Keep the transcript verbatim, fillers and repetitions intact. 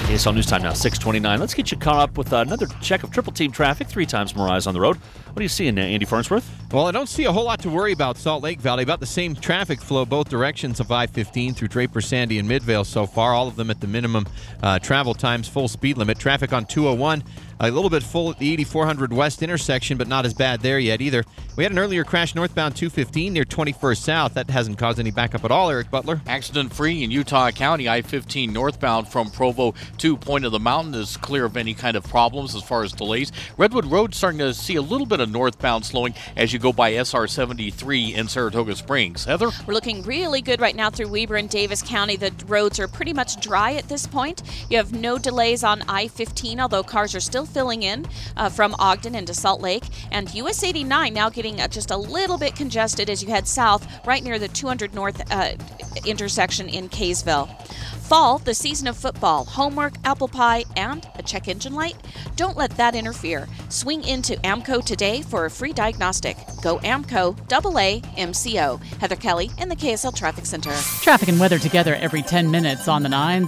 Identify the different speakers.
Speaker 1: K S L News Time now, six twenty-nine. Let's get you caught up with another check of triple team traffic. Three times more eyes on the road. What are you seeing, uh, Andy Farnsworth?
Speaker 2: Well, I don't see a whole lot to worry about Salt Lake Valley. About the same traffic flow both directions of I fifteen through Draper, Sandy, and Midvale so far. All of them at the minimum uh, travel times, full speed limit. Traffic on two oh one. A little bit full at the eighty-four hundred West intersection, but not as bad there yet either. We had an earlier crash northbound two fifteen near twenty-first South. That hasn't caused any backup at all, Eric Butler.
Speaker 3: Accident-free in Utah County. I fifteen northbound from Provo to Point of the Mountain is clear of any kind of problems as far as delays. Redwood Road starting to see a little bit of northbound slowing as you go by S R seventy-three in Saratoga Springs. Heather?
Speaker 4: We're looking really good right now through Weber and Davis County. The roads are pretty much dry at this point. You have no delays on I fifteen, although cars are still filling in uh, from Ogden into Salt Lake. And U S eighty-nine now getting uh, just a little bit congested as you head south right near the two hundred North uh, intersection in Kaysville. Fall, the season of football, homework, apple pie, and a check engine light? Don't let that interfere. Swing into AMCO today for a free diagnostic. Go AMCO, double A, M C O. Heather Kelly in the K S L Traffic Center.
Speaker 5: Traffic and weather together every ten minutes on the nines.